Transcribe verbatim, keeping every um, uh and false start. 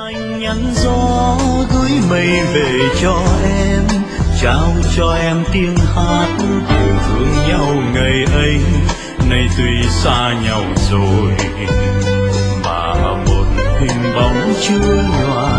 anh nhắn gió gửi mây về cho em, trao cho em tiếng hát tình thương nhau ngày ấy. Nay tuy xa nhau rồi mà một hình bóng chưa nhòa